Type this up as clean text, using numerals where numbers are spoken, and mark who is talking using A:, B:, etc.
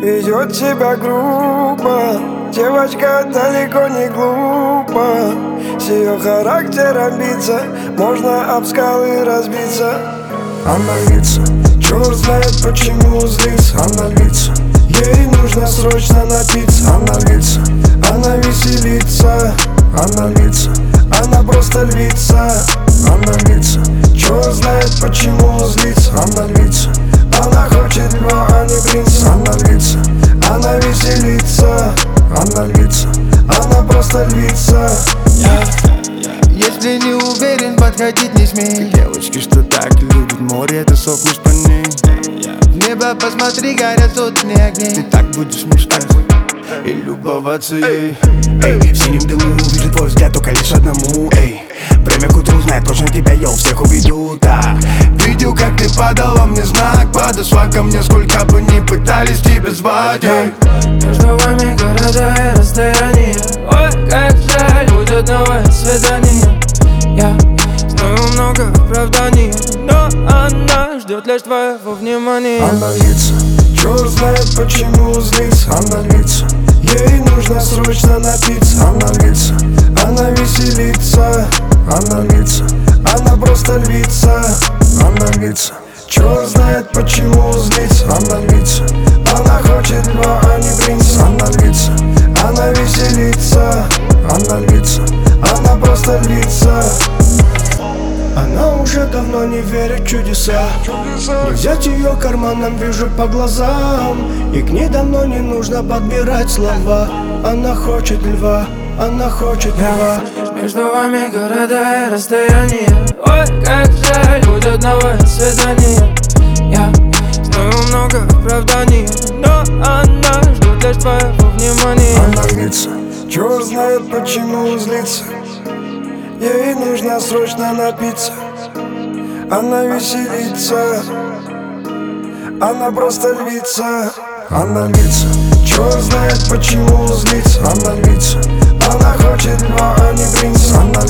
A: ведет себя грубо. Девочка далеко не глупа, с ее характером биться можно об скалы разбиться. Она льется, черт знает почему злится. Она льется, ей нужно срочно напиться. Она льется, она веселится. Она льется, она просто львица. Она льется, черт знает почему злится. Она льется, она хочет льва, а не принца. Она льется, она веселится. Она льется, она просто львица.
B: Если не уверен, подходить не смей.
C: Девочки, что так любят море, ты сохнешь по ней.
B: В небо посмотри, горят сотни огней.
C: Ты так будешь мечтать и любоваться ей. Эй, в синем дыму увижу твой взгляд только лишь одному. Эй, время к утру знает, точно тебя я у всех уведу. Да, видел, как ты подала мне знак, подошла ко мне, сколько бы ни пытались тебя звать. Эй,
D: между вами города и расстояние. Ой, как жаль, будет новое свидание. Я знаю много оправданий, но она ждет лишь твоего внимания.
A: Она льется, черт знает почему злится. Она льется, ей нужно срочно напиться. Она льется, она веселится. Она льется, она просто львица. Она льется, черт знает почему злится. Она льется, она хочет льва, а не принца. Она льется, она веселится. Она льется, она просто львица. Она уже давно не верит в чудеса. Не взять ее карманом, вижу по глазам. И к ней давно не нужно подбирать слова. Она хочет льва, она хочет льва.
D: Между вами города и расстояние. Ой, как жаль, будет новое свидание. Я знаю много оправданий, но она ждет лишь твоего внимания.
A: Она льется, черт знает почему злится. Ей нужно срочно напиться. Она веселится. Она просто львица. Она льется, черт знает почему злится. Она льется, она хочет льва, а не принца. Она